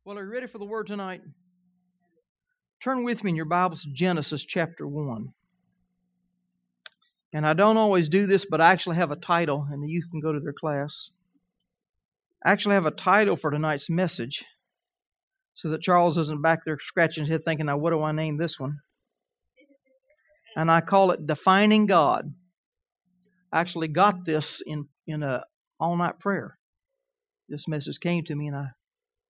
Well, are you ready for the Word tonight? Turn with me in your Bibles to Genesis chapter 1. And I don't always do this, but I actually have a title, and the youth can go to their class. I actually have a title for tonight's message, so that Charles isn't back there scratching his head thinking, now what do I name this one? And I call it Defining God. I actually got this in a all-night prayer. This message came to me, and I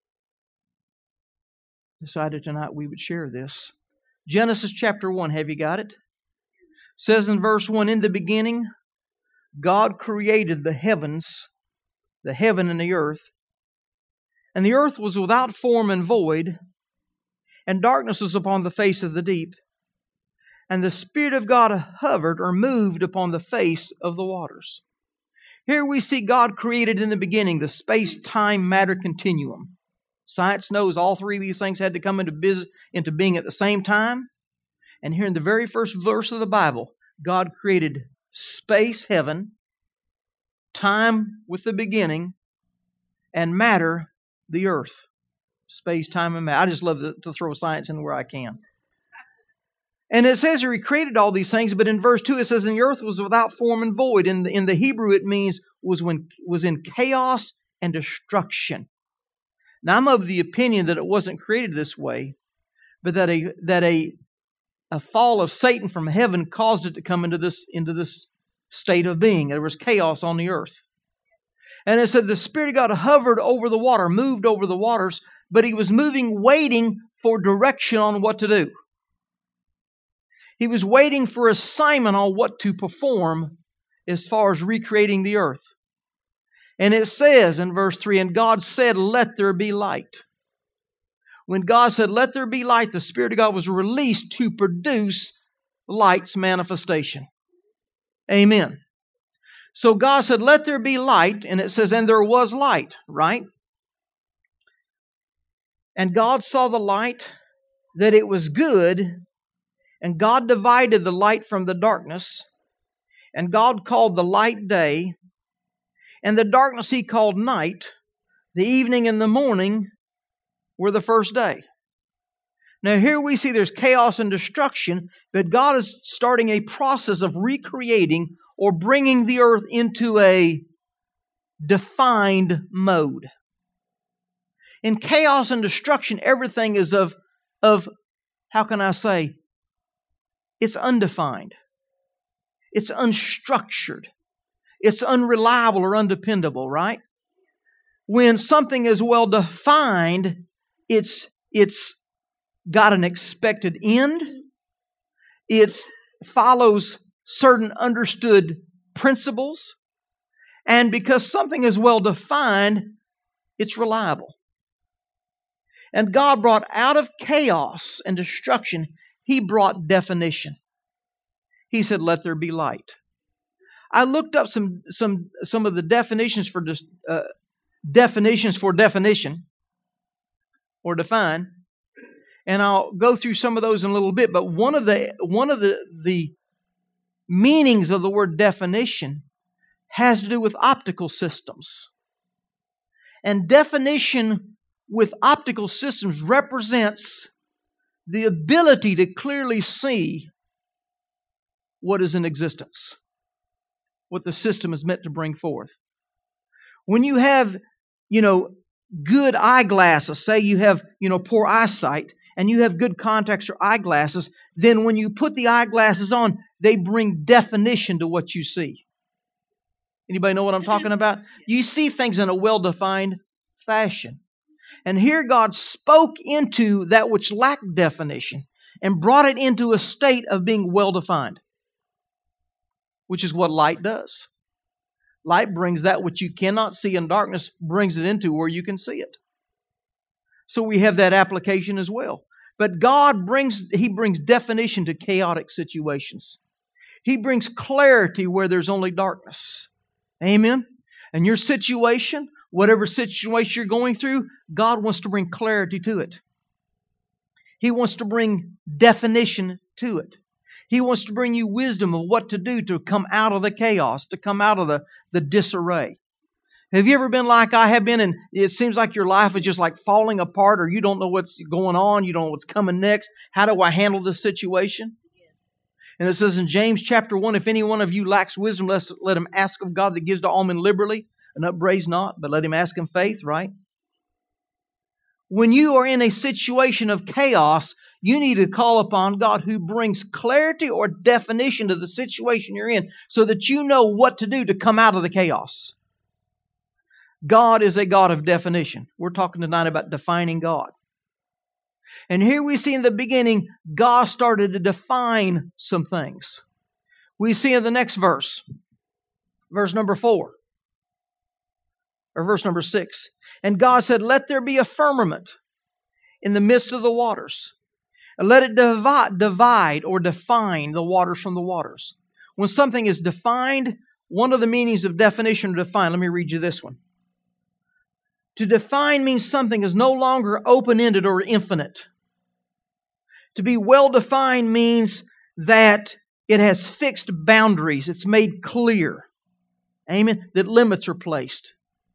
decided tonight we would share this. Genesis chapter 1, have you got it? It says in verse 1, in the beginning, God created the heaven and the earth. And the earth was without form and void, and darkness was upon the face of the deep. And the Spirit of God hovered or moved upon the face of the waters. Here we see God created in the beginning the space-time-matter continuum. Science knows all three of these things had to come into being at the same time. And here in the very first verse of the Bible, God created space, heaven, time with the beginning, and matter, the earth. Space, time, and matter. I just love to throw science in where I can. And it says here He created all these things, but in verse 2 it says, and the earth was without form and void. In the Hebrew it means was in chaos and destruction. Now I'm of the opinion that it wasn't created this way, but that a fall of Satan from heaven caused it to come into this state of being. There was chaos on the earth. And it said the Spirit of God hovered over the water, moved over the waters, but He was moving, waiting for direction on what to do. He was waiting for assignment on what to perform as far as recreating the earth. And it says in verse 3, and God said, let there be light. When God said, let there be light, the Spirit of God was released to produce light's manifestation. Amen. So God said, let there be light, and it says, and there was light, right? And God saw the light, that it was good, and God divided the light from the darkness, and God called the light day, and the darkness He called night. The evening and the morning were the first day. Now here we see there's chaos and destruction, but God is starting a process of recreating or bringing the earth into a defined mode. In chaos and destruction, everything is of how can I say, it's undefined. It's unstructured. It's unreliable or undependable, right? When something is well defined, it's got an expected end. It follows certain understood principles. And because something is well defined, it's reliable. And God brought out of chaos and destruction, He brought definition. He said, let there be light. I looked up some of the definitions for definition or define, and I'll go through some of those in a little bit. But one of the meanings of the word definition has to do with optical systems, and definition with optical systems represents the ability to clearly see what is in existence, what the system is meant to bring forth. When you have, good eyeglasses, say you have, poor eyesight, and you have good contacts or eyeglasses, then when you put the eyeglasses on, they bring definition to what you see. Anybody know what I'm talking about? You see things in a well-defined fashion. And here God spoke into that which lacked definition and brought it into a state of being well-defined, which is what light does. Light brings that which you cannot see, and darkness brings it into where you can see it. So we have that application as well. But God brings definition to chaotic situations. He brings clarity where there's only darkness. Amen? And your situation, whatever situation you're going through, God wants to bring clarity to it. He wants to bring definition to it. He wants to bring you wisdom of what to do to come out of the chaos, to come out of the disarray. Have you ever been like I have been, and it seems like your life is just like falling apart, or you don't know what's going on, you don't know what's coming next? How do I handle this situation? And it says in James chapter 1, if any one of you lacks wisdom, let him ask of God that gives to all men liberally and upbraids not, but let him ask in faith, right? When you are in a situation of chaos, you need to call upon God who brings clarity or definition to the situation you're in so that you know what to do to come out of the chaos. God is a God of definition. We're talking tonight about defining God. And here we see in the beginning, God started to define some things. We see in the next verse, verse number 4, or verse number 6. And God said, let there be a firmament in the midst of the waters. And let it divide or define the waters from the waters. When something is defined, one of the meanings of definition or define, let me read you this one. To define means something is no longer open-ended or infinite. To be well-defined means that it has fixed boundaries. It's made clear. Amen? That limits are placed.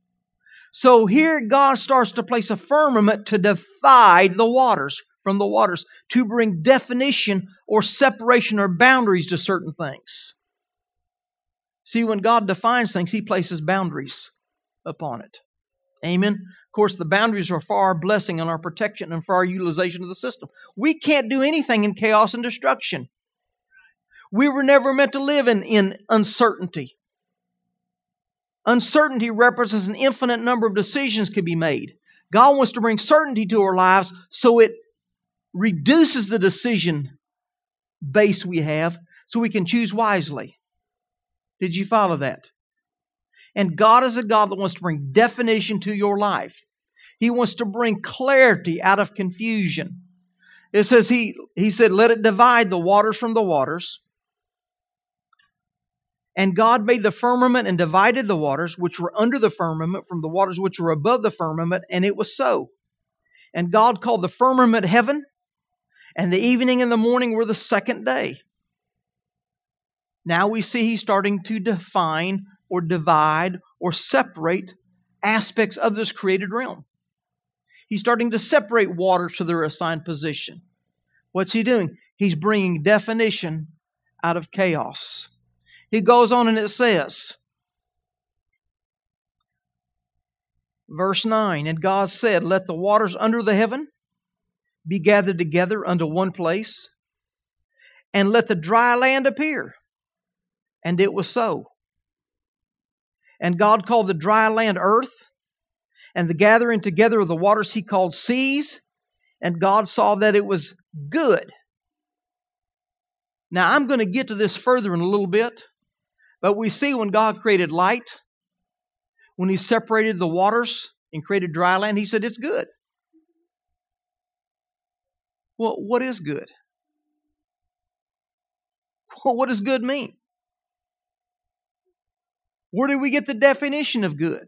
So here God starts to place a firmament to divide the waters from the waters, to bring definition or separation or boundaries to certain things. See, when God defines things, He places boundaries upon it. Amen? Of course, the boundaries are for our blessing and our protection and for our utilization of the system. We can't do anything in chaos and destruction. We were never meant to live in uncertainty. Uncertainty represents an infinite number of decisions can be made. God wants to bring certainty to our lives so it reduces the decision base we have so we can choose wisely. Did you follow that? And God is a God that wants to bring definition to your life. He wants to bring clarity out of confusion. It says He said, let it divide the waters from the waters. And God made the firmament and divided the waters which were under the firmament from the waters which were above the firmament, and it was so. And God called the firmament heaven, and the evening and the morning were the second day. Now we see He's starting to define or divide or separate aspects of this created realm. He's starting to separate waters to their assigned position. What's He doing? He's bringing definition out of chaos. He goes on and it says, verse 9, and God said, let the waters under the heaven be gathered together unto one place, and let the dry land appear. And it was so. And God called the dry land earth, and the gathering together of the waters He called seas, and God saw that it was good. Now I'm going to get to this further in a little bit, but we see when God created light, when He separated the waters and created dry land, He said it's good. Well, what is good? Well, what does good mean? Where do we get the definition of good?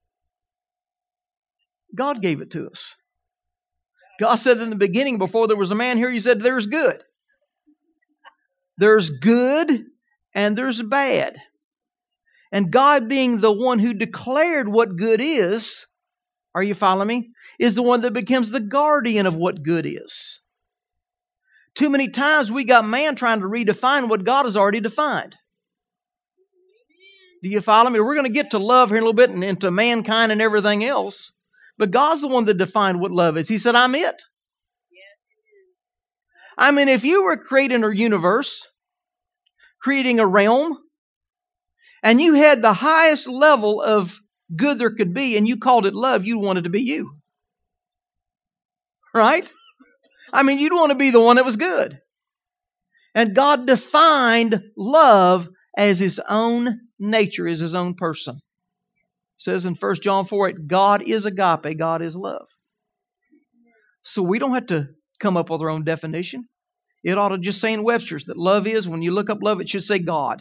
God gave it to us. God said in the beginning, before there was a man here, He said there's good. There's good and there's bad. And God, being the one who declared what good is, are you following me? Is the one that becomes the guardian of what good is. Too many times we got man trying to redefine what God has already defined. Do you follow me? We're going to get to love here in a little bit and into mankind and everything else. But God's the one that defined what love is. He said, I'm it. I mean, if you were creating a universe, creating a realm, and you had the highest level of good there could be, and you called it love, you'd want it to be you. Right? I mean, you'd want to be the one that was good. And God defined love as His own nature, as His own person. It says in 1 John 4:8, God is agape, God is love. So we don't have to come up with our own definition. It ought to just say in Webster's that love is, when you look up love, it should say God.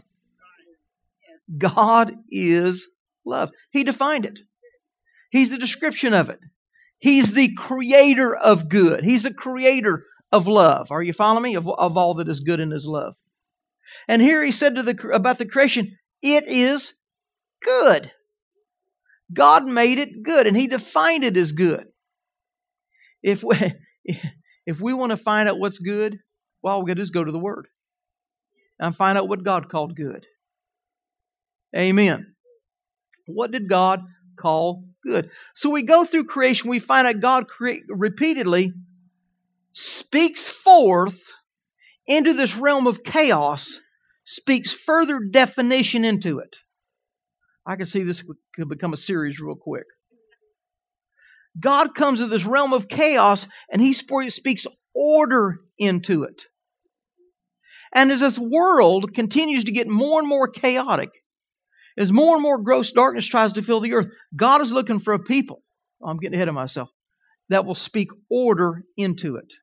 God is love. He defined it. He's the description of it. He's the creator of good. He's the creator of love. Are you following me? Of all that is good in His love. And here He said about the creation, it is good. God made it good, and He defined it as good. If we want to find out what's good, well, all we got to do is go to the Word and find out what God called good. Amen. What did God call good? So we go through creation, we find out God repeatedly speaks forth into this realm of chaos, speaks further definition into it. I can see this could become a series real quick. God comes to this realm of chaos and He speaks order into it. And as this world continues to get more and more chaotic, as more and more gross darkness tries to fill the earth, God is looking for a people, I'm getting ahead of myself, that will speak order into it.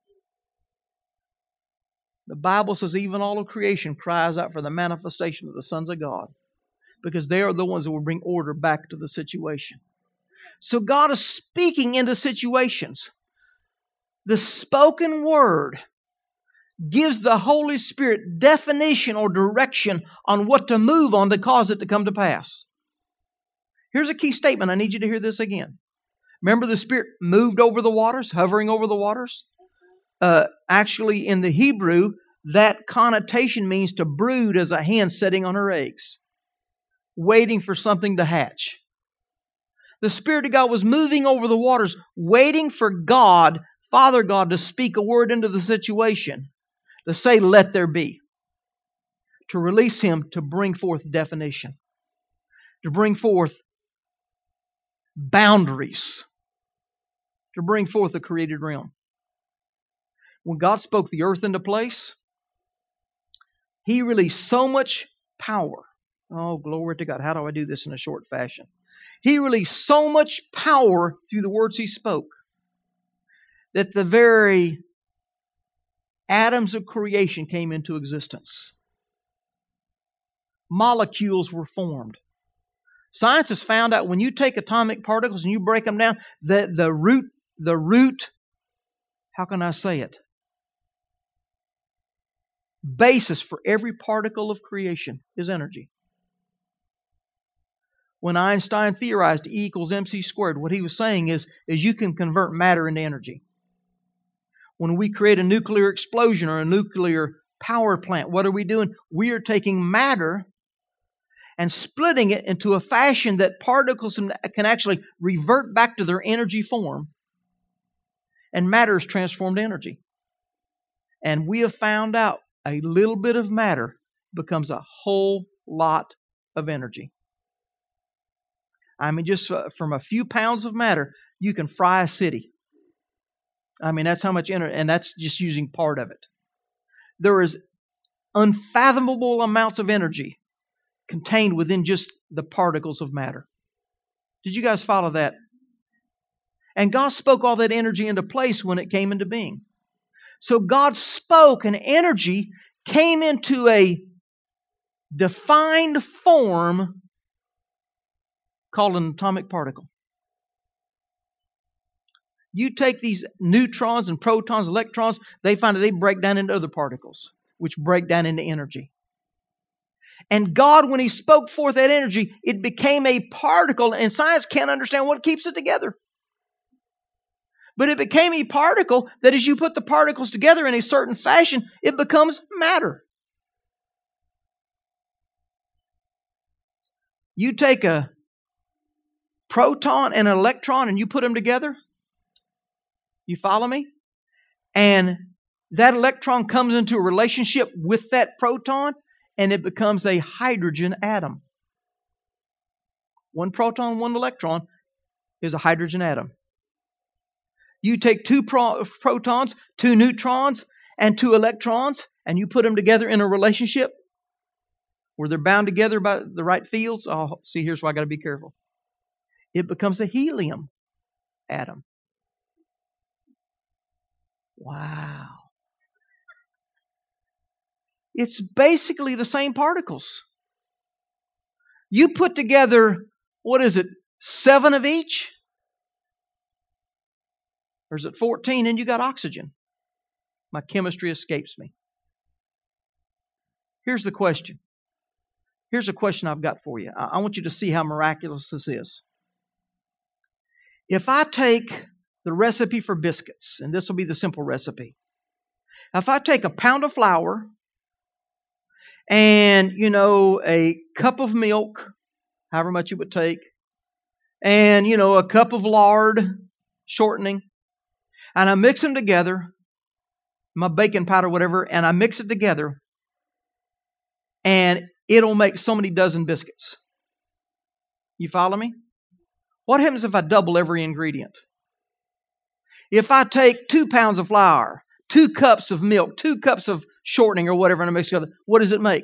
The Bible says even all of creation cries out for the manifestation of the sons of God, because they are the ones that will bring order back to the situation. So God is speaking into situations. The spoken word gives the Holy Spirit definition or direction on what to move on to cause it to come to pass. Here's a key statement. I need you to hear this again. Remember, the Spirit moved over the waters, hovering over the waters? Actually, in the Hebrew, that connotation means to brood as a hen sitting on her eggs, waiting for something to hatch. The Spirit of God was moving over the waters, waiting for God, Father God, to speak a word into the situation, to say, let there be, to release Him to bring forth definition, to bring forth boundaries, to bring forth the created realm. When God spoke the earth into place, He released so much power. Oh, glory to God. How do I do this in a short fashion? He released so much power through the words He spoke that the very atoms of creation came into existence. Molecules were formed. Science has found out when you take atomic particles and you break them down, that the root, how can I say it? Basis for every particle of creation is energy. When Einstein theorized E equals mc squared, what he was saying is you can convert matter into energy. When we create a nuclear explosion or a nuclear power plant, what are we doing? We are taking matter and splitting it into a fashion that particles can actually revert back to their energy form, and matter is transformed energy. And we have found out a little bit of matter becomes a whole lot of energy. I mean, just from a few pounds of matter, you can fry a city. I mean, that's how much energy, and that's just using part of it. There is unfathomable amounts of energy contained within just the particles of matter. Did you guys follow that? And God spoke all that energy into place when it came into being. So God spoke, and energy came into a defined form called an atomic particle. You take these neutrons and protons, electrons, they find that they break down into other particles, which break down into energy. And God, when He spoke forth that energy, it became a particle, and science can't understand what keeps it together. But it became a particle that as you put the particles together in a certain fashion, it becomes matter. You take a proton and an electron and you put them together. You follow me? And that electron comes into a relationship with that proton, and it becomes a hydrogen atom. One proton, one electron is a hydrogen atom. You take two protons, two neutrons, and two electrons, and you put them together in a relationship where they're bound together by the right fields. Oh, see, here's why I got to be careful. It becomes a helium atom. Wow. It's basically the same particles. You put together, 7 of each? Or is it 14 and you got oxygen? My chemistry escapes me. Here's the question. Here's a question I've got for you. I want you to see how miraculous this is. If I take the recipe for biscuits, and this will be the simple recipe. If I take a pound of flour and, a cup of milk, however much it would take, and, a cup of lard, shortening, and I mix them together, my baking powder, whatever, and I mix it together, and it'll make so many dozen biscuits. You follow me? What happens if I double every ingredient? If I take 2 pounds of flour, 2 cups of milk, 2 cups of shortening or whatever, and I mix it together, what does it make?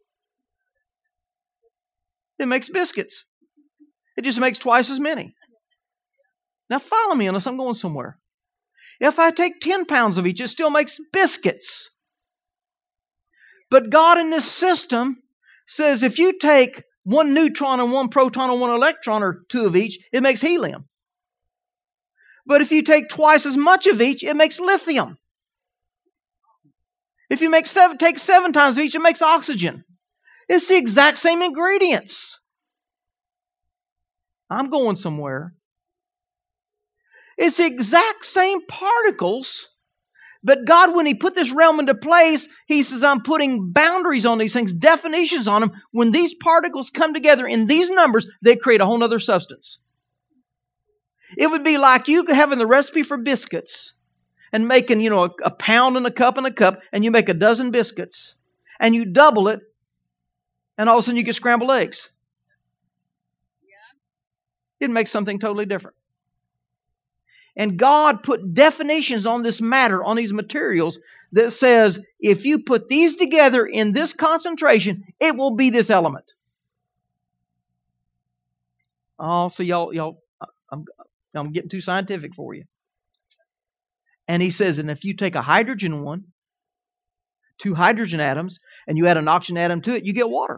It makes biscuits. It just makes twice as many. Now follow me unless I'm going somewhere. If I take 10 pounds of each, it still makes biscuits. But God in this system says if you take 1 neutron and 1 proton and 1 electron, or 2 of each, it makes helium. But if you take twice as much of each, it makes lithium. If you take 7 times of each, it makes oxygen. It's the exact same ingredients. I'm going somewhere. It's the exact same particles. But God, when He put this realm into place, He says, I'm putting boundaries on these things, definitions on them. When these particles come together in these numbers, they create a whole other substance. It would be like you having the recipe for biscuits and making, a pound and a cup, and you make a dozen biscuits, and you double it, and all of a sudden you get scrambled eggs. It makes something totally different. And God put definitions on this matter, on these materials, that says, if you put these together in this concentration, it will be this element. Oh, so y'all, I'm getting too scientific for you. And He says, and if you take a hydrogen one, 2 hydrogen atoms, and you add an oxygen atom to it, you get water.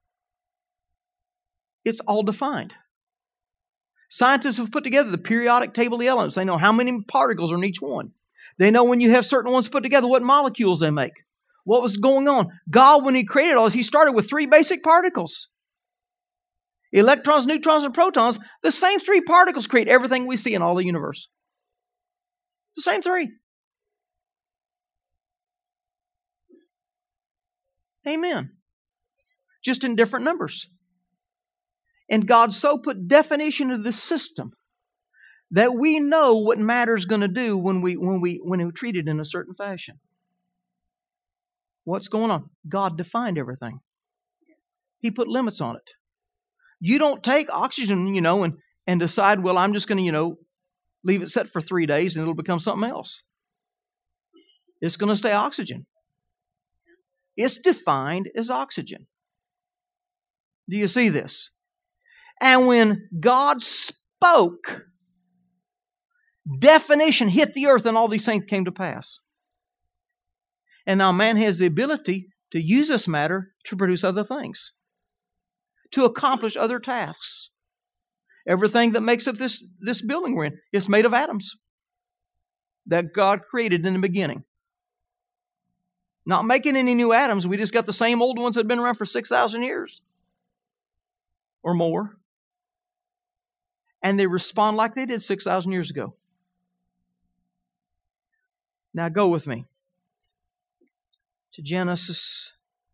It's all defined. Scientists have put together the periodic table of the elements. They know how many particles are in each one. They know when you have certain ones put together, what molecules they make. What was going on. God, when He created all this, He started with 3 basic particles. Electrons, neutrons, and protons. The same 3 particles create everything we see in all the universe. The same 3. Amen. Just in different numbers. And God so put definition of the system that we know what matter's going to do when we treat it in a certain fashion. What's going on? God defined everything. He put limits on it. You don't take oxygen, and decide, well, I'm just going to, leave it set for 3 days and it'll become something else. It's going to stay oxygen. It's defined as oxygen. Do you see this? And when God spoke, definition hit the earth and all these things came to pass. And now man has the ability to use this matter to produce other things, to accomplish other tasks. Everything that makes up this building we're in is made of atoms that God created in the beginning. Not making any new atoms. We just got the same old ones that have been around for 6,000 years or more. And they respond like they did 6,000 years ago. Now go with me to Genesis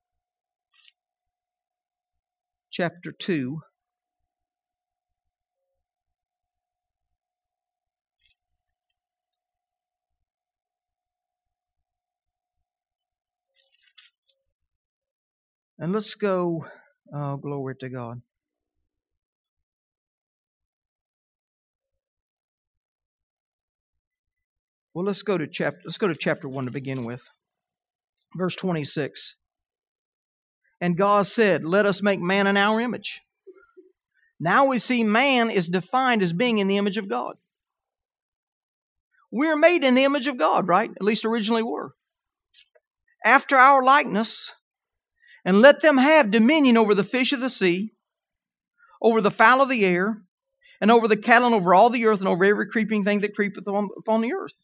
chapter 2. And let's go, oh, glory to God. Well, let's go to chapter 1 to begin with. Verse 26. And God said, let us make man in our image. Now we see man is defined as being in the image of God. We're made in the image of God, right? At least originally were. After our likeness. And let them have dominion over the fish of the sea, over the fowl of the air, and over the cattle, and over all the earth, and over every creeping thing that creepeth upon the earth.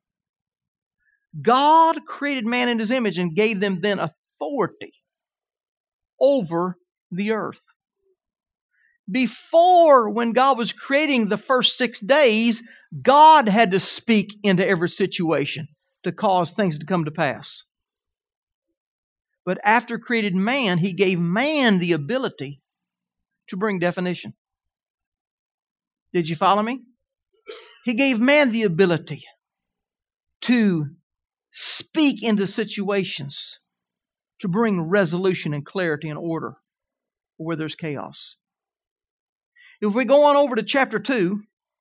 God created man in His image and gave them then authority over the earth. Before, when God was creating the first 6 days, God had to speak into every situation to cause things to come to pass. But after created man, He gave man the ability to bring definition. Did you follow me? He gave man the ability to speak into situations, to bring resolution and clarity and order where there's chaos. If we go on over to chapter 2,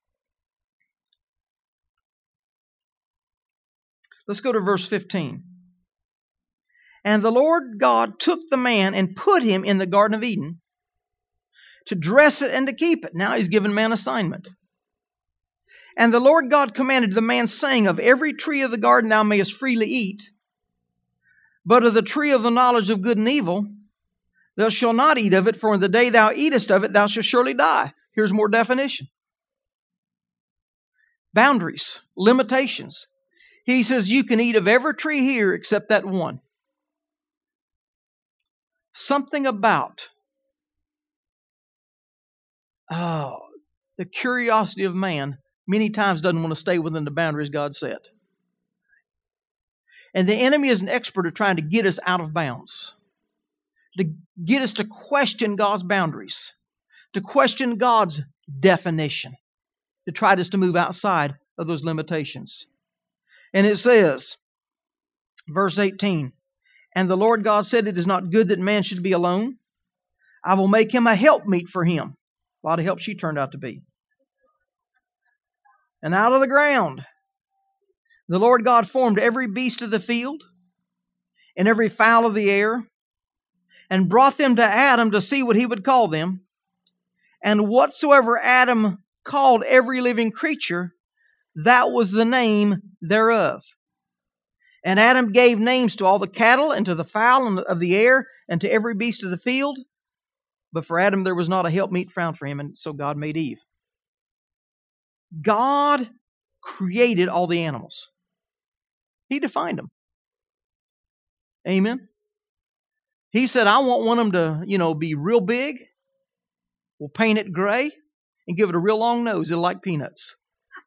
let's go to verse 15. And the Lord God took the man and put him in the Garden of Eden to dress it and to keep it. Now He's given man assignment. And the Lord God commanded the man, saying, Of every tree of the garden thou mayest freely eat, but of the tree of the knowledge of good and evil thou shalt not eat of it, for in the day thou eatest of it thou shalt surely die. Here's more definition. Boundaries, limitations. He says you can eat of every tree here except that one. Something about the curiosity of man many times doesn't want to stay within the boundaries God set. And the enemy is an expert at trying to get us out of bounds, to get us to question God's boundaries, to question God's definition, to try us to move outside of those limitations. And it says, verse 18, And the Lord God said, It is not good that man should be alone. I will make him a helpmeet for him. A lot of help she turned out to be. And out of the ground the Lord God formed every beast of the field and every fowl of the air, and brought them to Adam to see what he would call them. And whatsoever Adam called every living creature, that was the name thereof. And Adam gave names to all the cattle, and to the fowl of the air, and to every beast of the field. But for Adam there was not a helpmeet found for him, and so God made Eve. God created all the animals. He defined them. Amen. He said, I want one of them to, be real big. We'll paint it gray and give it a real long nose. It'll like peanuts.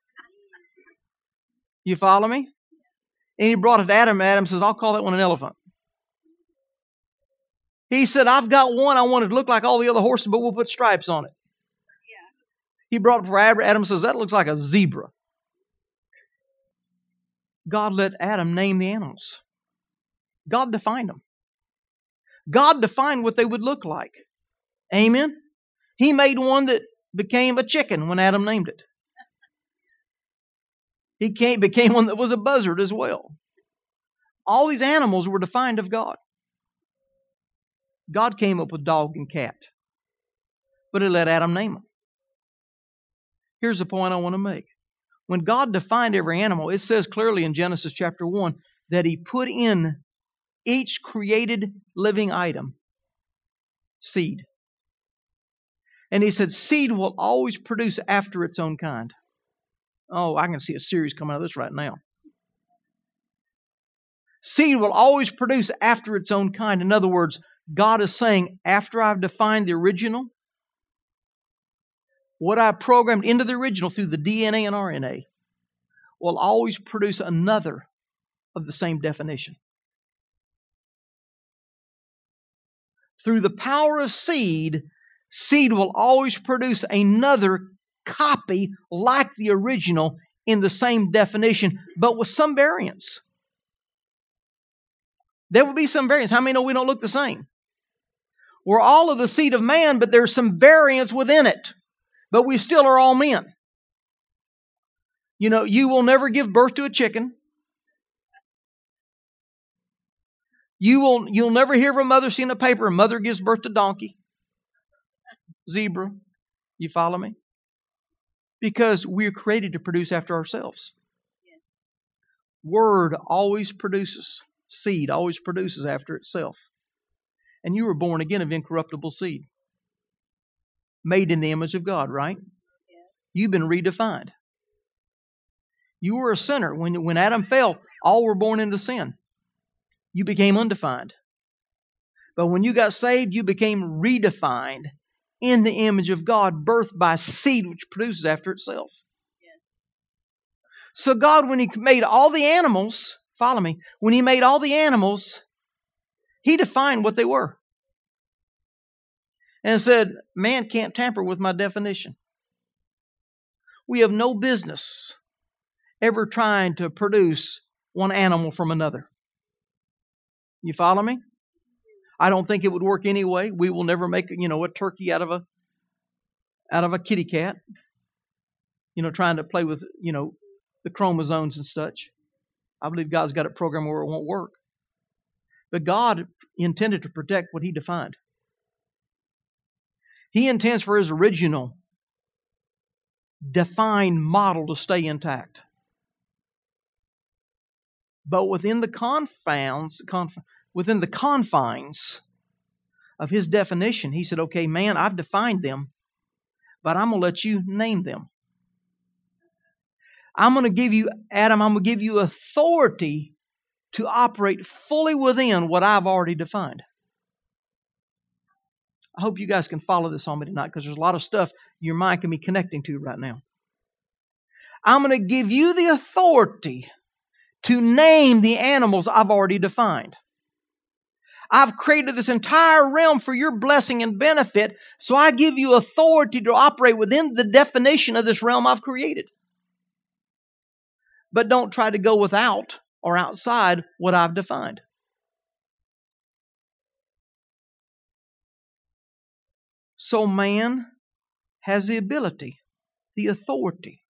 You follow me? And He brought it to Adam. Adam says, I'll call that one an elephant. He said, I've got one I want it to look like all the other horses, but we'll put stripes on it. He brought it for Adam. Adam says, that looks like a zebra. God let Adam name the animals. God defined them. God defined what they would look like. Amen? He made one that became a chicken when Adam named it. He became one that was a buzzard as well. All these animals were defined of God. God came up with dog and cat, but He let Adam name them. Here's the point I want to make. When God defined every animal, it says clearly in Genesis chapter 1 that He put in each created living item seed. And He said seed will always produce after its own kind. Oh, I can see a series coming out of this right now. Seed will always produce after its own kind. In other words, God is saying, after I've defined the original, what I programmed into the original through the DNA and RNA will always produce another of the same definition. Through the power of seed, seed will always produce another copy like the original in the same definition, but with some variance. There will be some variance. How many know we don't look the same? We're all of the seed of man, but there's some variance within it. But we still are all men. You will never give birth to a chicken. You'll never hear of a mother seeing a paper, a mother gives birth to donkey, zebra. You follow me? Because we're created to produce after ourselves. Word always produces. Seed always produces after itself. And you were born again of incorruptible seed. Made in the image of God, right? You've been redefined. You were a sinner. When Adam fell, all were born into sin. You became undefined. But when you got saved, you became redefined in the image of God, birthed by seed which produces after itself. So God, when He made all the animals, follow me, when He made all the animals, He defined what they were. And said, man can't tamper with my definition. We have no business ever trying to produce one animal from another. You follow me? I don't think it would work anyway. We will never make, a turkey out of a kitty cat. Trying to play with, the chromosomes and such. I believe God's got it programmed where it won't work. But God intended to protect what He defined. He intends for His original defined model to stay intact. But within the confines of His definition, He said, okay, man, I've defined them, but I'm going to let you name them. I'm going to give you, Adam, I'm going to give you authority to operate fully within what I've already defined. I hope you guys can follow this on me tonight, because there's a lot of stuff your mind can be connecting to right now. I'm going to give you the authority to name the animals I've already defined. I've created this entire realm for your blessing and benefit, so I give you authority to operate within the definition of this realm I've created. But don't try to go without or outside what I've defined. So man has the ability, the authority,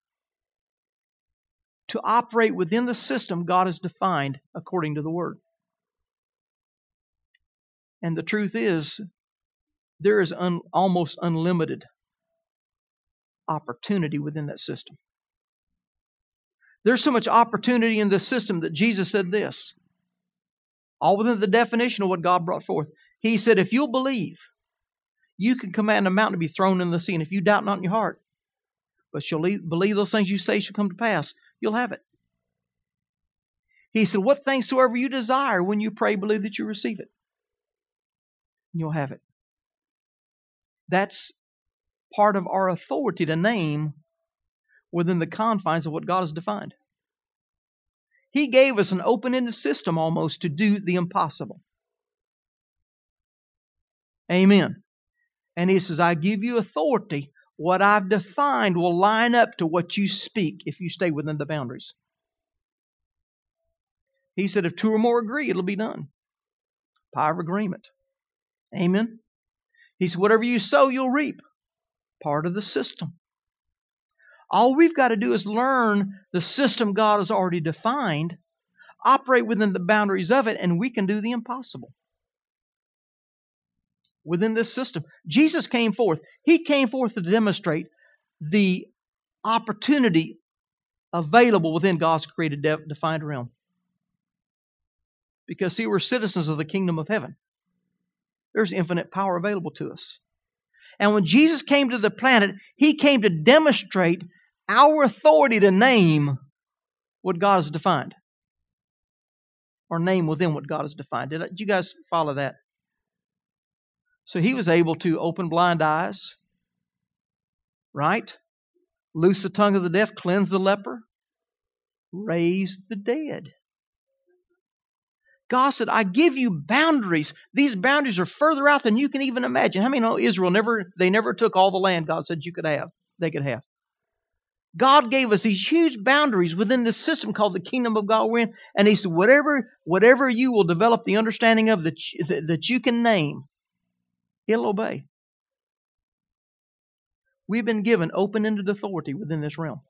to operate within the system God has defined according to the Word. And the truth is, there is almost unlimited opportunity within that system. There's so much opportunity in this system that Jesus said this, all within the definition of what God brought forth. He said, if you'll believe, you can command a mountain to be thrown in the sea, and if you doubt not in your heart, but shall believe those things you say shall come to pass, you'll have it. He said, what things soever you desire, when you pray, believe that you receive it. And you'll have it. That's part of our authority to name within the confines of what God has defined. He gave us an open-ended system almost to do the impossible. Amen. And He says, I give you authority. What I've defined will line up to what you speak if you stay within the boundaries. He said, if two or more agree, it'll be done. Power of agreement. Amen. He said, whatever you sow, you'll reap. Part of the system. All we've got to do is learn the system God has already defined, operate within the boundaries of it, and we can do the impossible. Within this system. Jesus came forth. He came forth to demonstrate the opportunity available within God's created defined realm. Because, see, we're citizens of the kingdom of heaven. There's infinite power available to us. And when Jesus came to the planet, He came to demonstrate our authority to name what God has defined. Or name within what God has defined. Did you guys follow that? So He was able to open blind eyes, right? Loose the tongue of the deaf, cleanse the leper, raise the dead. God said, I give you boundaries. These boundaries are further out than you can even imagine. How many know Israel never took all the land God said they could have? God gave us these huge boundaries within this system called the kingdom of God we're in. And He said, whatever you will develop the understanding of that you can name, He'll obey. We've been given open-ended authority within this realm.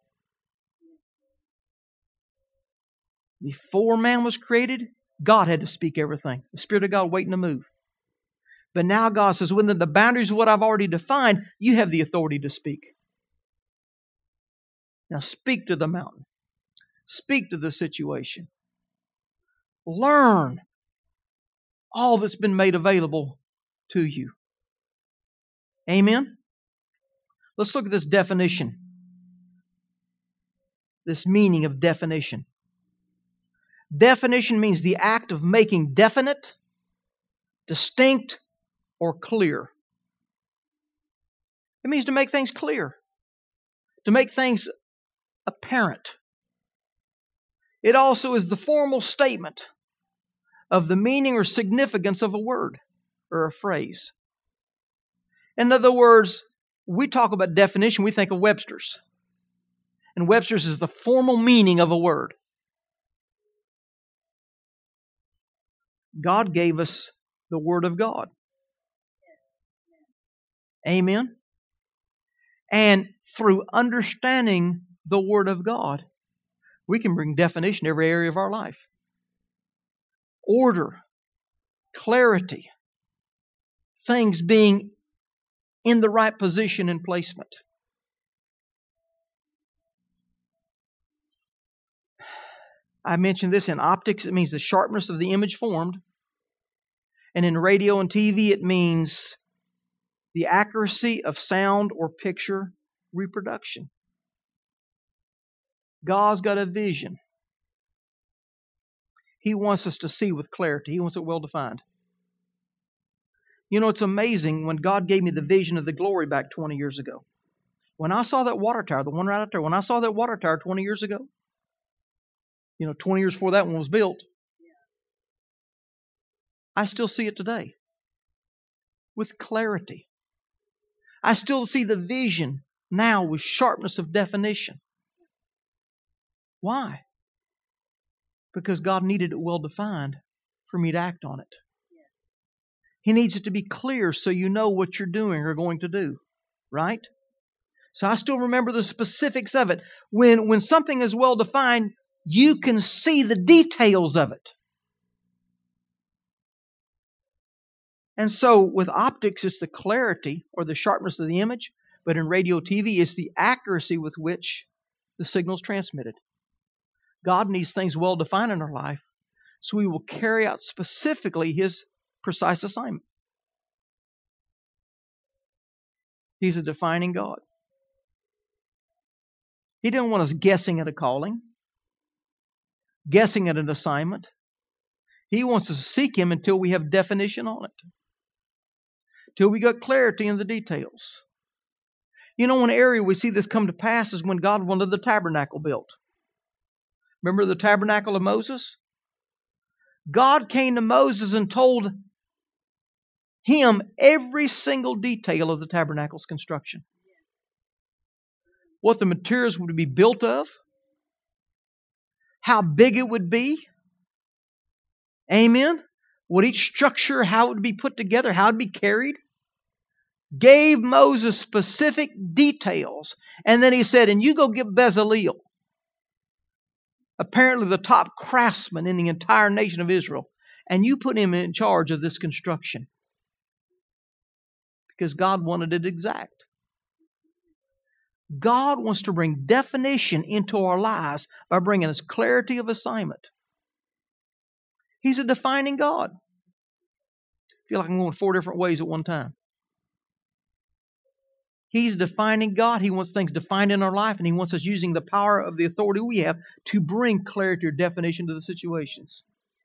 Before man was created, God had to speak everything. The Spirit of God waiting to move. But now God says, within the boundaries of what I've already defined, you have the authority to speak. Now speak to the mountain. Speak to the situation. Learn all that's been made available to you. Amen? Let's look at this definition. This meaning of definition. Definition means the act of making definite, distinct, or clear. It means to make things clear, to make things apparent. It also is the formal statement of the meaning or significance of a word or a phrase. In other words, we talk about definition, we think of Webster's. And Webster's is the formal meaning of a word. God gave us the Word of God. Amen. And through understanding the Word of God, we can bring definition to every area of our life. Order, clarity, things being in the right position and placement. I mentioned this in optics, it means the sharpness of the image formed. And in radio and TV, it means the accuracy of sound or picture reproduction. God's got a vision. He wants us to see with clarity. He wants it well defined. You know, it's amazing when God gave me the vision of the glory back 20 years ago. When I saw that water tower, the one right out there, when I saw that water tower 20 years ago, 20 years before that one was built, I still see it today with clarity. I still see the vision now with sharpness of definition. Why? Because God needed it well defined for me to act on it. He needs it to be clear so you know what you're doing or going to do. Right? So I still remember the specifics of it. When something is well defined, you can see the details of it. And so with optics, it's the clarity or the sharpness of the image. But in radio TV, it's the accuracy with which the signal is transmitted. God needs things well defined in our life so we will carry out specifically His precise assignment. He's a defining God. He didn't want us guessing at a calling, guessing at an assignment. He wants us to seek Him until we have definition on it, till we got clarity in the details. One area we see this come to pass is when God wanted the tabernacle built. Remember the tabernacle of Moses? God came to Moses and told him every single detail of the tabernacle's construction. What the materials would be built of, how big it would be. Amen. What each structure, how it would be put together, how it would be carried. Gave Moses specific details. And then he said, and you go get Bezaleel, apparently the top craftsman in the entire nation of Israel, and you put him in charge of this construction. Because God wanted it exact. God wants to bring definition into our lives by bringing us clarity of assignment. He's a defining God. I feel like I'm going 4 different ways at one time. He's a defining God. He wants things defined in our life, and He wants us using the power of the authority we have to bring clarity or definition to the situations.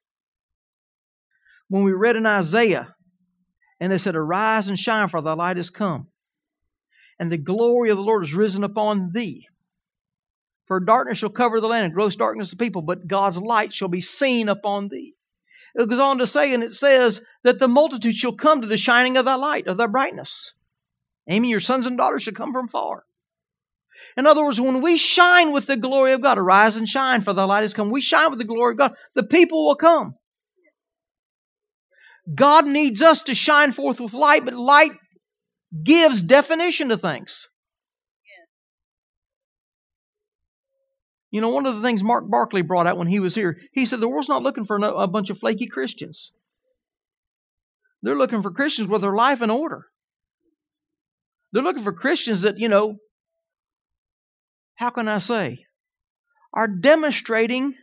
When we read in Isaiah, and it said, arise and shine, for thy light is come, and the glory of the Lord is risen upon thee. For darkness shall cover the land, and gross darkness the people, but God's light shall be seen upon thee. It goes on to say, and it says, that the multitude shall come to the shining of thy light, of thy brightness. Amen. Your sons and daughters shall come from far. In other words, when we shine with the glory of God, arise and shine, for thy light has come. We shine with the glory of God. The people will come. God needs us to shine forth with light, but light gives definition to things. One of the things Mark Barkley brought out when he was here, he said the world's not looking for a bunch of flaky Christians. They're looking for Christians with their life in order. They're looking for Christians that, how can I say, are demonstrating,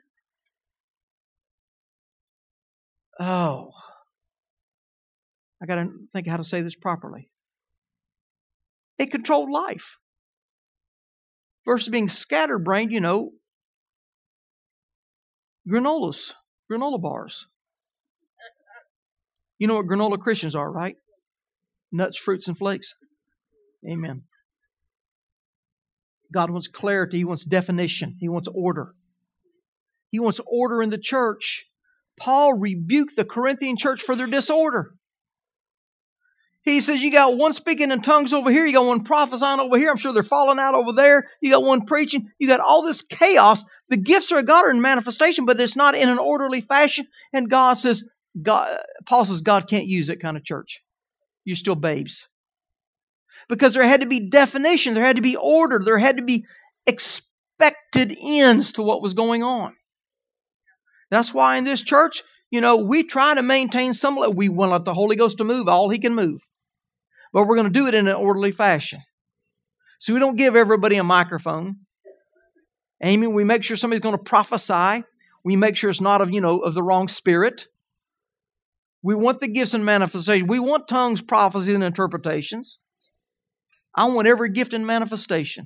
I got to think how to say this properly, a controlled life. Versus being scatterbrained, granola bars. You know what granola Christians are, right? Nuts, fruits, and flakes. Amen. God wants clarity. He wants definition. He wants order. He wants order in the church. Paul rebuked the Corinthian church for their disorder. He says, you got one speaking in tongues over here. You got one prophesying over here. I'm sure they're falling out over there. You got one preaching. You got all this chaos. The gifts of God are in manifestation, but it's not in an orderly fashion. And Paul says, God can't use that kind of church. You're still babes. Because there had to be definition. There had to be order. There had to be expected ends to what was going on. That's why in this church, we try to maintain some level. We want to let the Holy Ghost to move all He can move. But we're going to do it in an orderly fashion. So we don't give everybody a microphone. Amen. We make sure somebody's going to prophesy. We make sure it's not of the wrong spirit. We want the gifts and manifestation. We want tongues, prophecies, and interpretations. I want every gift and manifestation.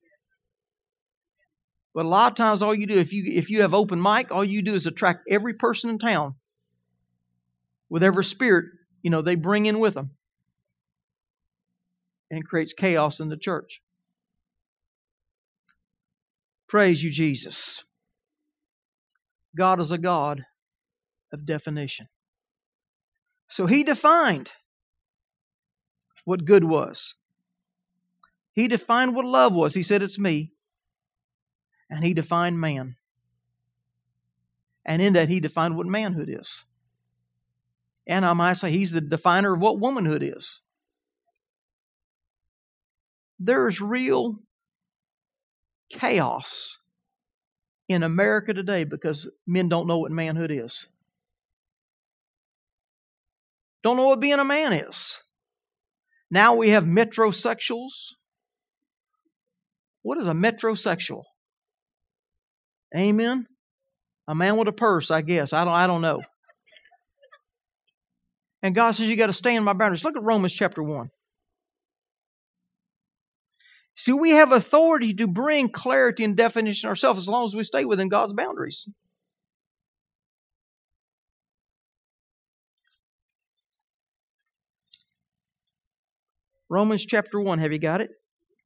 But a lot of times all you do, if you have open mic, all you do is attract every person in town with every spirit, they bring in with them. And creates chaos in the church. Praise you, Jesus. God is a God of definition. So He defined what good was. He defined what love was. He said, it's me. And He defined man. And in that He defined what manhood is. And I might say He's the definer of what womanhood is. There's real chaos in America today because men don't know what manhood is. Don't know what being a man is. Now we have metrosexuals. What is a metrosexual? Amen? A man with a purse, I guess. I don't know. And God says you got to stay in my boundaries. Look at Romans chapter 1. See, we have authority to bring clarity and definition ourselves as long as we stay within God's boundaries. Romans chapter 1, have you got it?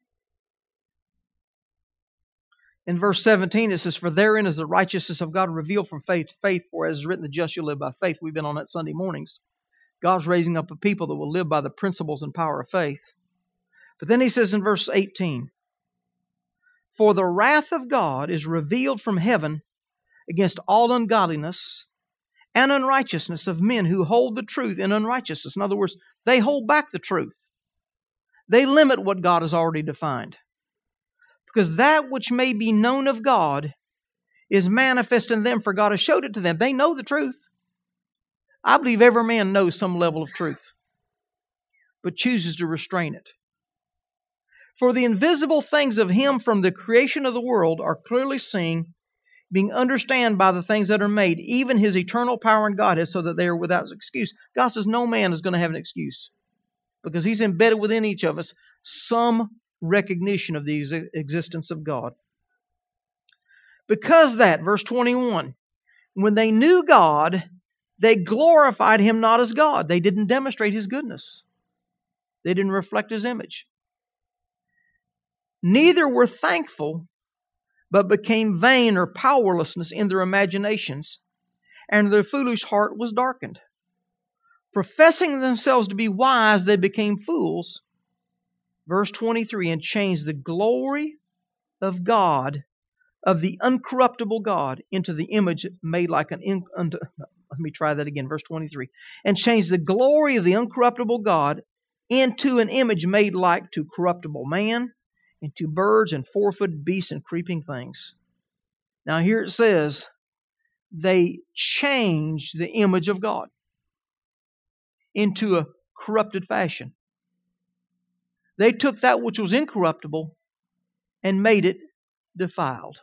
In verse 17 it says, for therein is the righteousness of God revealed from faith to faith, for as is written, the just shall live by faith. We've been on that Sunday mornings. God's raising up a people that will live by the principles and power of faith. But then He says in verse 18, for the wrath of God is revealed from heaven against all ungodliness and unrighteousness of men who hold the truth in unrighteousness. In other words, they hold back the truth. They limit what God has already defined. Because that which may be known of God is manifest in them, for God has showed it to them. They know the truth. I believe every man knows some level of truth, but chooses to restrain it. For the invisible things of Him from the creation of the world are clearly seen, being understood by the things that are made, even His eternal power and Godhead, so that they are without excuse. God says no man is going to have an excuse, because He's embedded within each of us some recognition of the existence of God. Because that, verse 21, when they knew God, they glorified Him not as God. They didn't demonstrate His goodness. They didn't reflect His image. Neither were thankful, but became vain or powerlessness in their imaginations, and their foolish heart was darkened. Professing themselves to be wise, they became fools. Verse 23, and changed the glory of God, of the uncorruptible God, into the image made like let me try that again, verse 23. And changed the glory of the uncorruptible God into an image made like to corruptible man, and to birds and four-footed beasts and creeping things. Now here it says, they changed the image of God into a corrupted fashion. They took that which was incorruptible and made it defiled.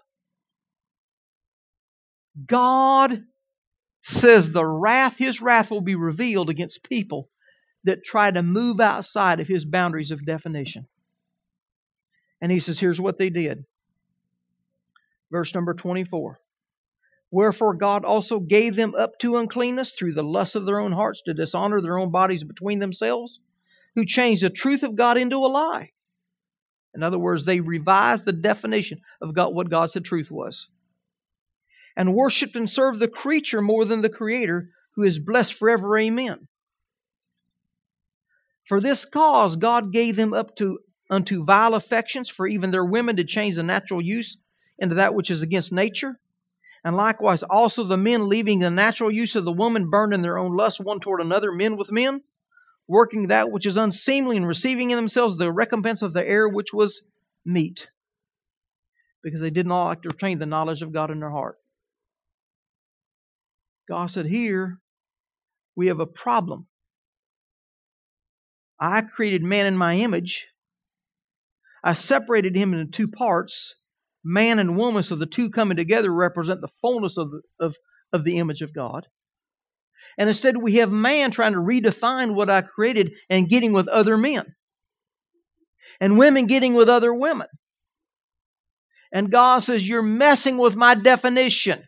God says His wrath will be revealed against people that try to move outside of His boundaries of definition. And He says, here's what they did. Verse number 24. Wherefore God also gave them up to uncleanness through the lust of their own hearts, to dishonor their own bodies between themselves, who changed the truth of God into a lie, In other words, they revised the definition of God, what God said truth was. And worshipped and served the creature more than the Creator, who is blessed forever. Amen. For this cause God gave them up unto vile affections, for even their women did change the natural use into that which is against nature. And likewise also the men, leaving the natural use of the woman, burned in their own lust one toward another, men with men, working that which is unseemly, and receiving in themselves the recompense of the error which was meet, because they did not like to retain the knowledge of God in their heart. God said, here we have a problem. I created man in my image. I separated him into two parts, man and woman, so the two coming together represent the fullness of the image of God. And instead we have man trying to redefine what I created and getting with other men. And women getting with other women. And God says, you're messing with my definition.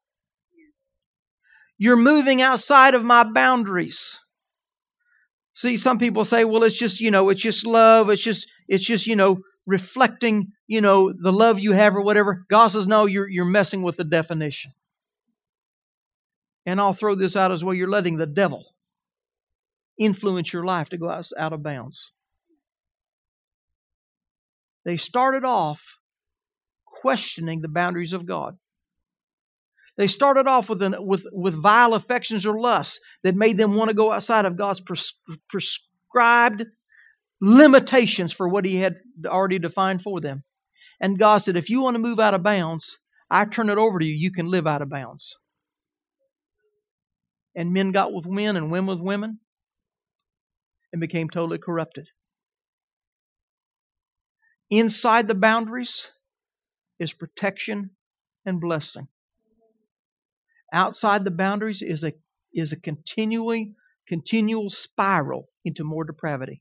You're moving outside of my boundaries. See, some people say, well, it's just love. It's just, reflecting, the love you have or whatever. God says, no, you're messing with the definition. And I'll throw this out as well. You're letting the devil influence your life to go out of bounds. They started off questioning the boundaries of God. They started off with vile affections or lusts that made them want to go outside of God's prescribed limitations for what He had already defined for them. And God said, if you want to move out of bounds, I turn it over to you. You can live out of bounds. And men got with men and women with women and became totally corrupted. Inside the boundaries is protection and blessing. Outside the boundaries is a continual spiral into more depravity,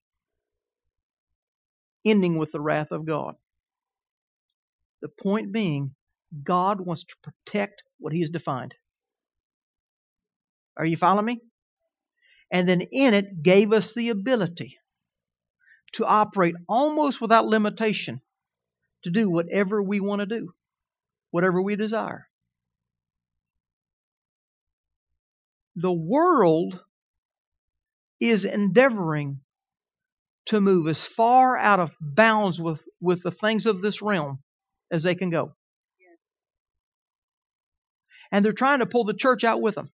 ending with the wrath of God. The point being, God wants to protect what He has defined. Are you following me? And then in it gave us the ability to operate almost without limitation, to do whatever we want to do, whatever we desire. The world is endeavoring to move as far out of bounds with the things of this realm as they can go. Yes. And they're trying to pull the church out with them.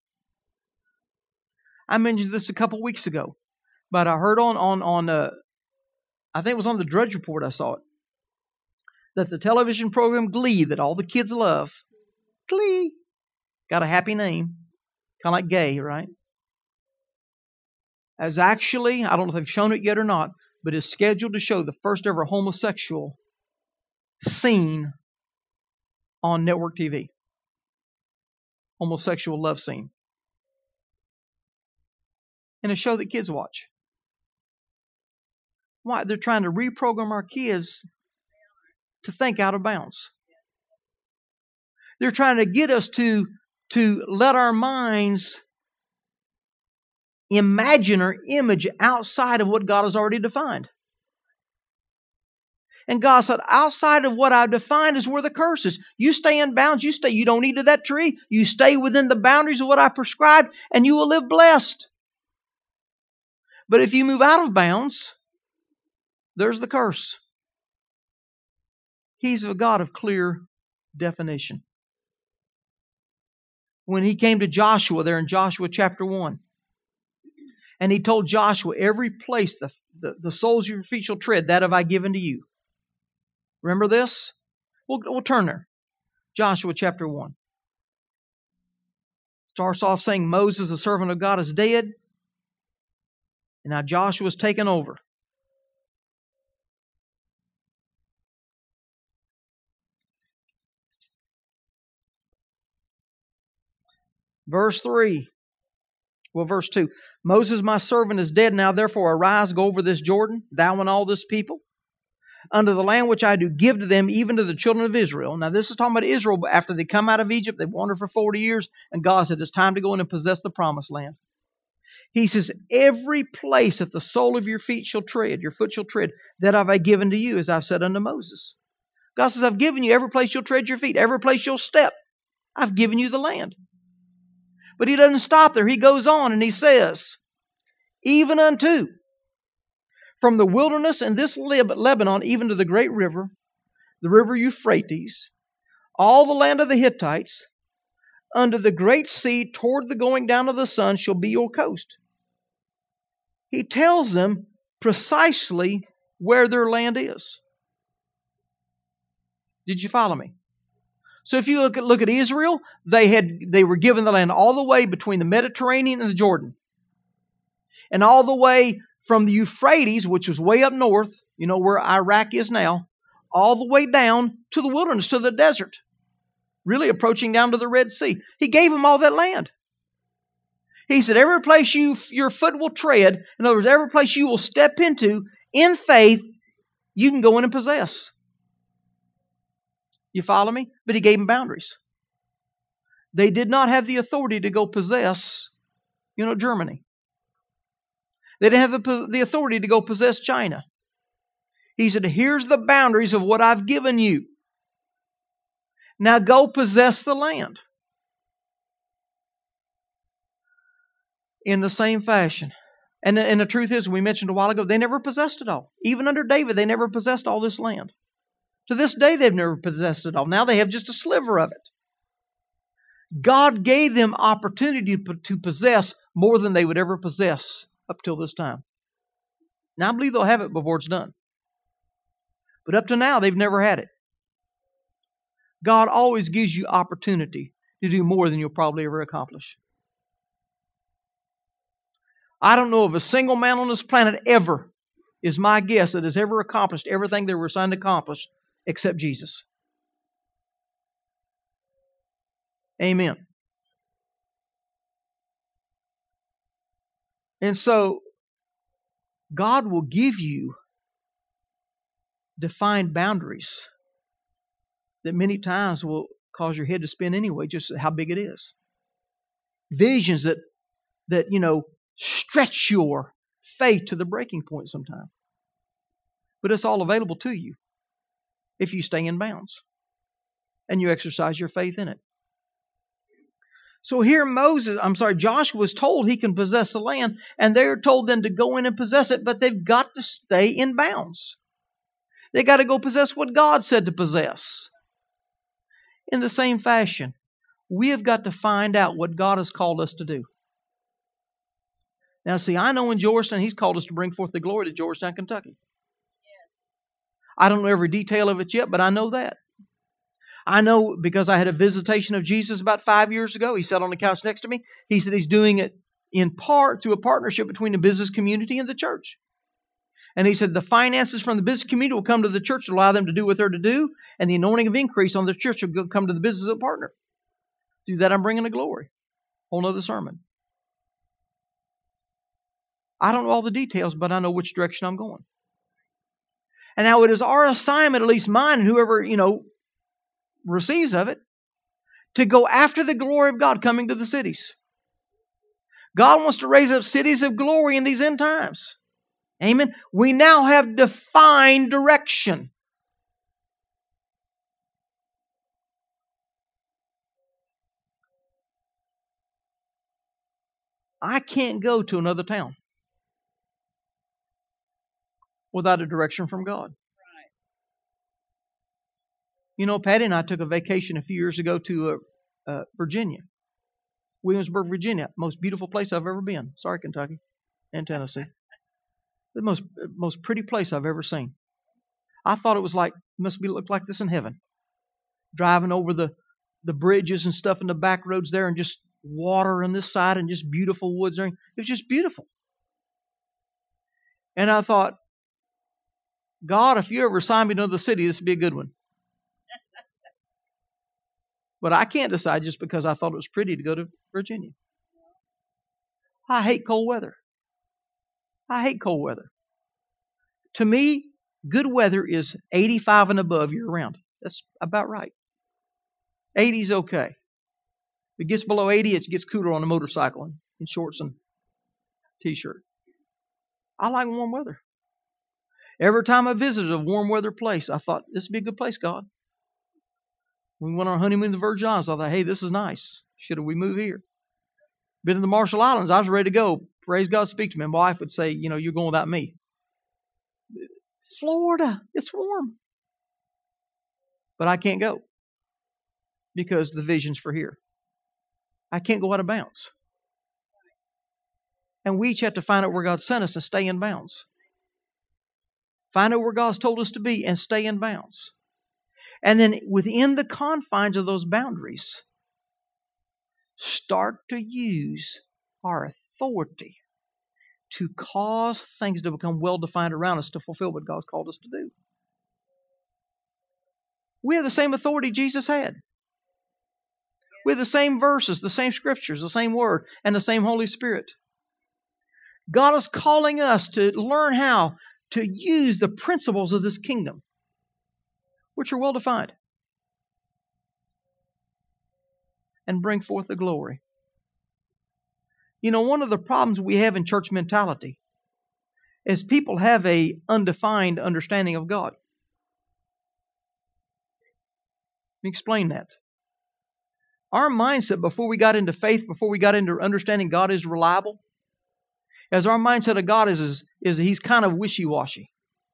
I mentioned this a couple weeks ago, but I heard on I think it was on the Drudge Report I saw it, that the television program Glee, that all the kids love, Glee, got a happy name. Kind of like gay, right? As actually, I don't know if they've shown it yet or not, but is scheduled to show the first ever homosexual scene on network TV. Homosexual love scene. And a show that kids watch. Why? They're trying to reprogram our kids to think out of bounds. They're trying to get us to let our minds imagine or image outside of what God has already defined. And God said, outside of what I've defined is where the curse is. You stay in bounds. You don't eat of that tree. You stay within the boundaries of what I prescribed, and you will live blessed. But if you move out of bounds, there's the curse. He's a God of clear definition. When He came to Joshua there in Joshua chapter 1, and He told Joshua, every place the soles of your feet shall tread, that have I given to you. Remember this? We'll turn there. Joshua chapter 1. Starts off saying Moses, the servant of God, is dead. And now Joshua's taken over. Verse 3. Well, verse 2. Moses, my servant, is dead. Now therefore arise, go over this Jordan, thou and all this people, unto the land which I do give to them, even to the children of Israel. Now this is talking about Israel after they come out of Egypt. They've wandered for 40 years. And God said, it's time to go in and possess the promised land. He says, every place that the sole of your feet shall tread, your foot shall tread, that have I given to you, as I've said unto Moses. God says, I've given you every place you'll tread your feet, every place you'll step. I've given you the land. But He doesn't stop there. He goes on and He says, even unto, from the wilderness and this Lebanon, even to the great river, the river Euphrates, all the land of the Hittites, under the great sea, toward the going down of the sun, shall be your coast. He tells them precisely where their land is. Did you follow me? So if you look at Israel, they were given the land all the way between the Mediterranean and the Jordan, and all the way from the Euphrates, which was way up north, you know where Iraq is now, all the way down to the wilderness, to the desert, really approaching down to the Red Sea. He gave them all that land. He said, every place your foot will tread, in other words, every place you will step into in faith, you can go in and possess. You follow me? But He gave them boundaries. They did not have the authority to go possess, Germany. They didn't have the authority to go possess China. He said, here's the boundaries of what I've given you. Now go possess the land. In the same fashion. And the truth is, we mentioned a while ago, they never possessed it all. Even under David, they never possessed all this land. To this day, they've never possessed it all. Now they have just a sliver of it. God gave them opportunity to possess more than they would ever possess up till this time. Now I believe they'll have it before it's done. But up to now, they've never had it. God always gives you opportunity to do more than you'll probably ever accomplish. I don't know of a single man on this planet ever, is my guess, that has ever accomplished everything they were assigned to accomplish except Jesus. Amen. And so, God will give you defined boundaries that many times will cause your head to spin anyway, just how big it is. Visions that stretch your faith to the breaking point sometimes. But it's all available to you if you stay in bounds and you exercise your faith in it. So here Joshua was told he can possess the land, and they're told then to go in and possess it, but they've got to stay in bounds. They got to go possess what God said to possess. In the same fashion, we have got to find out what God has called us to do. Now, see, I know in Georgetown, He's called us to bring forth the glory to Georgetown, Kentucky. Yes. I don't know every detail of it yet, but I know that. I know because I had a visitation of Jesus about 5 years ago. He sat on the couch next to me. He said He's doing it in part through a partnership between the business community and the church. And he said the finances from the business community will come to the church to allow them to do what they're to do, and the anointing of increase on the church will come to the business of the partner. Through that, I'm bringing the glory. Whole nother sermon. I don't know all the details, but I know which direction I'm going. And now it is our assignment, at least mine, and whoever, receives of it, to go after the glory of God coming to the cities. God wants to raise up cities of glory in these end times. Amen. We now have defined direction. I can't go to another town without a direction from God. Right. Patty and I took a vacation a few years ago to Virginia. Williamsburg, Virginia. Most beautiful place I've ever been. Sorry, Kentucky and Tennessee. The most pretty place I've ever seen. I thought it was looked like this in heaven. Driving over the bridges and stuff in the back roads there, and just water on this side and just beautiful woods there. It was just beautiful. And I thought, God, if you ever assign me to another city, this would be a good one. But I can't decide just because I thought it was pretty to go to Virginia. I hate cold weather. I hate cold weather. To me, good weather is 85 and above year-round. That's about right. 80 is okay. If it gets below 80, it gets cooler on a motorcycle and in shorts. t-shirt. I like warm weather. Every time I visited a warm weather place, I thought, this would be a good place, God. When we went on our honeymoon in the Virgin Islands, I thought, hey, this is nice. Should we move here? Been in the Marshall Islands, I was ready to go. Praise God, speak to me. My wife would say, you're going without me. Florida, it's warm. But I can't go because the vision's for here. I can't go out of bounds. And we each have to find out where God sent us and stay in bounds. Find out where God's told us to be and stay in bounds. And then within the confines of those boundaries, start to use our authority to cause things to become well-defined around us to fulfill what God's called us to do. We have the same authority Jesus had. We have the same verses, the same scriptures, the same word, and the same Holy Spirit. God is calling us to learn how to use the principles of this kingdom, which are well-defined, and bring forth the glory. One of the problems we have in church mentality is people have an undefined understanding of God. Let me explain that. Our mindset before we got into faith, before we got into understanding God is reliable, as our mindset of God is He's kind of wishy-washy.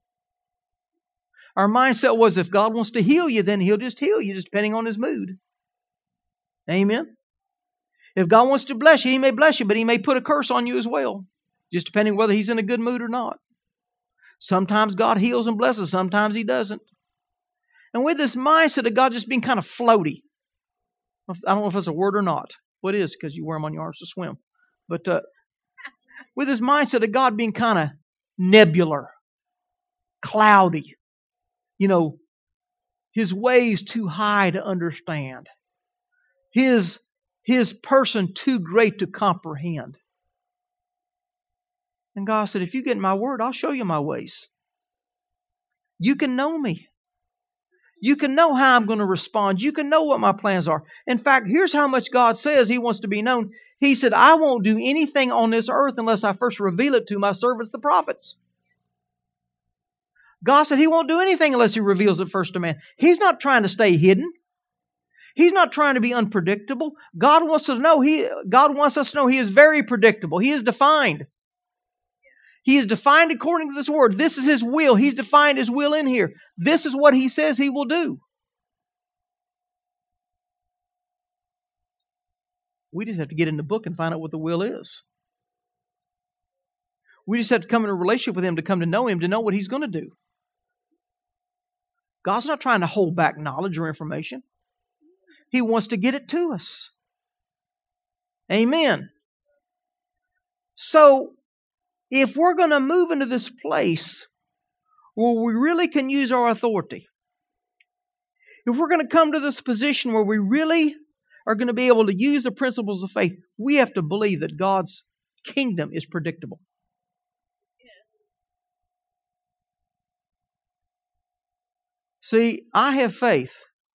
Our mindset was if God wants to heal you, then He'll just heal you, just depending on His mood. Amen? If God wants to bless you, He may bless you, but He may put a curse on you as well, just depending whether He's in a good mood or not. Sometimes God heals and blesses, sometimes He doesn't. And with this mindset of God just being kind of floaty, I don't know if it's a word or not. Well, it is because you wear them on your arms to swim. But with this mindset of God being kind of nebular, cloudy, His ways too high to understand, His person too great to comprehend. And God said, if you get in my word, I'll show you my ways. You can know me. You can know how I'm going to respond. You can know what my plans are. In fact, here's how much God says He wants to be known. He said, I won't do anything on this earth unless I first reveal it to my servants, the prophets. God said He won't do anything unless He reveals it first to man. He's not trying to stay hidden. He's not trying to be unpredictable. God wants us to know He is very predictable. He is defined. He is defined according to this word. This is His will. He's defined His will in here. This is what He says He will do. We just have to get in the book and find out what the will is. We just have to come in a relationship with Him to come to know Him, to know what He's going to do. God's not trying to hold back knowledge or information. He wants to get it to us. Amen. So, if we're going to move into this place where we really can use our authority, if we're going to come to this position where we really are going to be able to use the principles of faith, we have to believe that God's kingdom is predictable. See, I have faith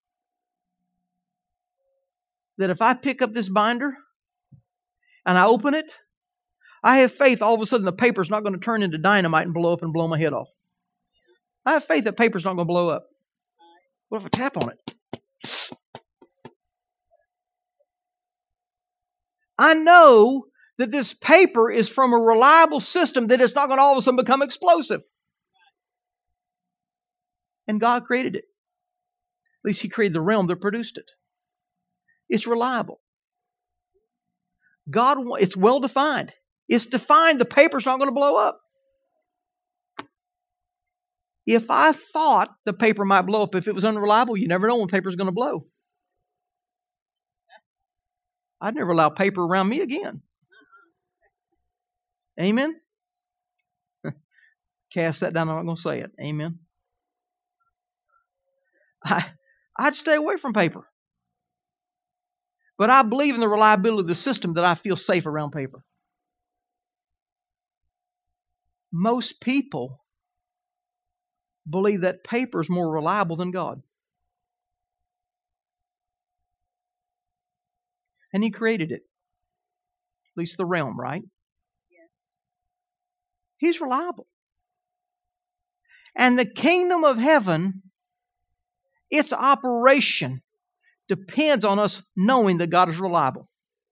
that if I pick up this binder and I open it, I have faith all of a sudden the paper's not going to turn into dynamite and blow up and blow my head off. I have faith that paper's not going to blow up. What if I tap on it? I know that this paper is from a reliable system, that it's not going to all of a sudden become explosive. And God created it. At least He created the realm that produced it. It's reliable. It's well defined. It's defined. The paper's not going to blow up. If I thought the paper might blow up if it was unreliable, you never know when paper's going to blow. I'd never allow paper around me again. Amen? Cast that down. I'm not going to say it. Amen? I'd stay away from paper. But I believe in the reliability of the system that I feel safe around paper. Most people believe that paper is more reliable than God. And He created it. At least the realm, right? He's reliable. And the kingdom of heaven, its operation depends on us knowing that God is reliable.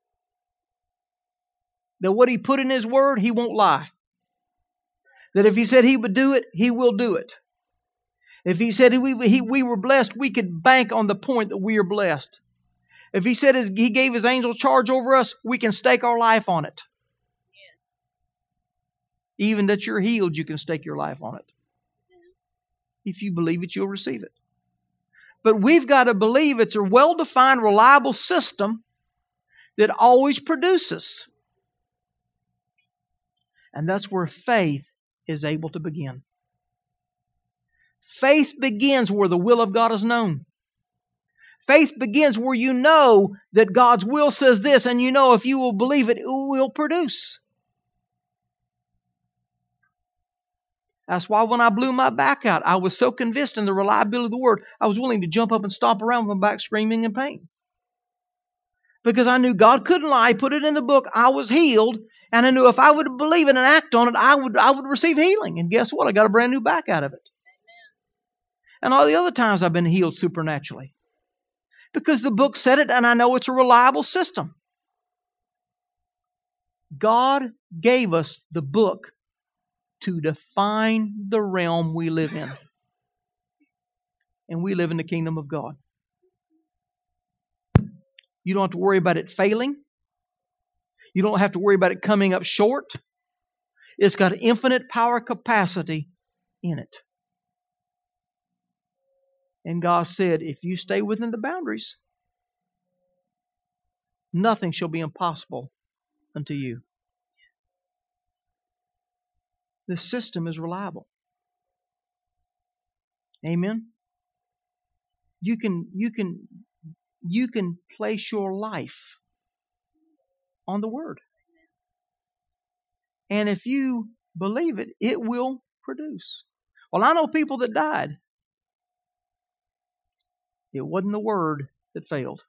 That what He put in His Word, He won't lie. That if He said He would do it, He will do it. If He said we were blessed, we could bank on the point that we are blessed. If He said He gave His angel charge over us, we can stake our life on it. Even that you're healed, you can stake your life on it. If you believe it, you'll receive it. But we've got to believe it's a well-defined, reliable system that always produces. And that's where faith is able to begin. Faith begins where the will of God is known. Faith begins where you know that God's will says this, and you know if you will believe it, it will produce. That's why when I blew my back out, I was so convinced in the reliability of the Word, I was willing to jump up and stomp around with my back screaming in pain. Because I knew God couldn't lie, put it in the book, I was healed, and I knew if I would believe it and act on it, I would receive healing. And guess what? I got a brand new back out of it. And all the other times I've been healed supernaturally. Because the book said it, and I know it's a reliable system. God gave us the book to define the realm we live in. And we live in the kingdom of God. You don't have to worry about it failing. You don't have to worry about it coming up short. It's got infinite power capacity in it. And God said, if you stay within the boundaries, nothing shall be impossible unto you. This system is reliable. Amen. You can place your life on the Word. And if you believe it, it will produce. Well, I know people that died. It wasn't the Word that failed.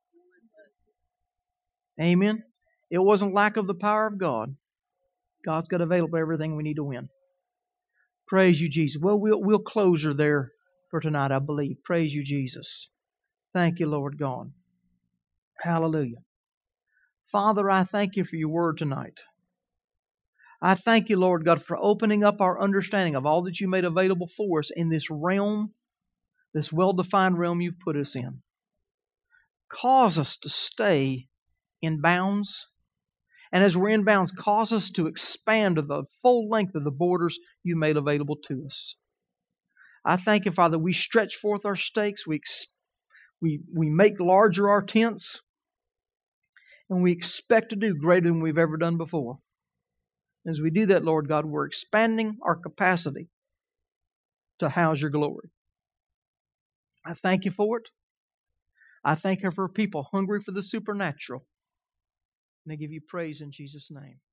Amen. It wasn't lack of the power of God. God's got available everything we need to win. Praise you, Jesus. Well, we'll close her there for tonight, I believe. Praise you, Jesus. Thank you, Lord God. Hallelujah. Father, I thank you for your word tonight. I thank you, Lord God, for opening up our understanding of all that you made available for us in this realm, this well-defined realm you've put us in. Cause us to stay in bounds. And as we're in bounds, cause us to expand to the full length of the borders you made available to us. I thank you, Father, we stretch forth our stakes, we make larger our tents, and we expect to do greater than we've ever done before. As we do that, Lord God, we're expanding our capacity to house your glory. I thank you for it. I thank you for people hungry for the supernatural. And I give you praise in Jesus' name.